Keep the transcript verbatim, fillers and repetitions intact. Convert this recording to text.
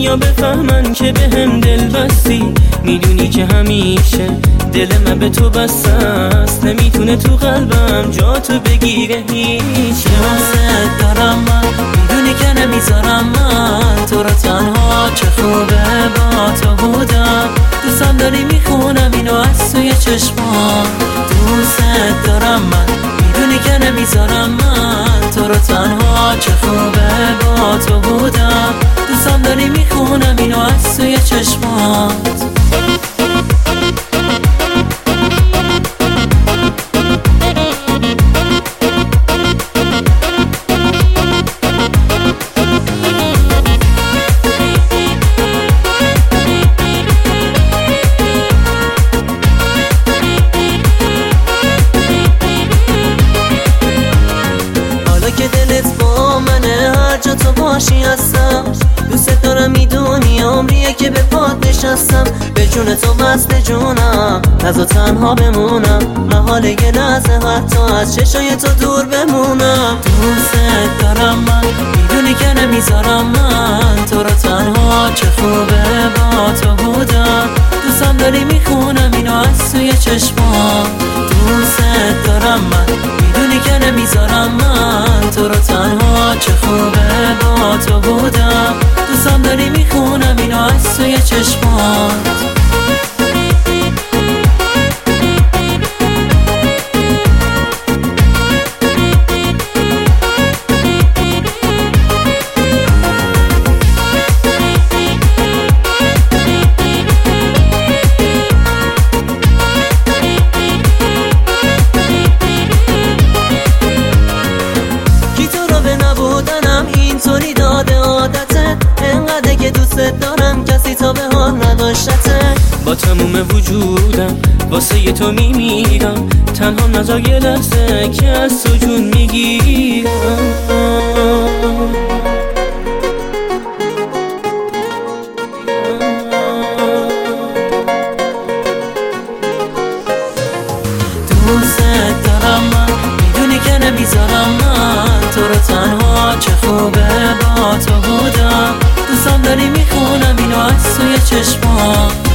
دنیا بفهمن که به هم دل بستی. میدونی که همیشه دل من به تو بسته است، نمیتونه تو قلبم جا تو بگیره هیچ. دوست دارم من، میدونی که نمیذارم من تو رو تنها. چه خوبه با تو بودم، دوستم داری میخونم اینو از توی چشمان. دوست دارم من، میدونی که نمیذارم من تو رو تنها. چه خوبه با تو بودم، دوستم داری میخونم اینو از توی چشمات. که دلت با منه، هر جا تو باشی هستم. دوست دارم، میدونی عمریه که به پات نشستم. به جون تو وصل جونم، نزا تنها بمونم. محال یه لحظه حتی از چشای تو دور بمونم. دوست دارم من، میدونی که نمیذارم من تو رو تنها. چه خوبه با تو بودم، دوستم داری میخونم اینو از توی چشمام. دوست دارم من، میدونی که نمیذارم من تو رو تنها. چه خوبه با تو بودم، دوستم داری میخونم اینو از توی چشمات. اینطوری داده عادتت، انقدر که دوست دارم کسی تا به حال نداشته. با تموم وجودم واسه ی تو میمیرم، تنها نزار یه لحظه که از تو جون میگیرم. دوست دارم من، میدونی که نمیذارم من تو رو تنها. چه خوبه با تو بودم، دوستم داری میخونم اینو از توی چشمام.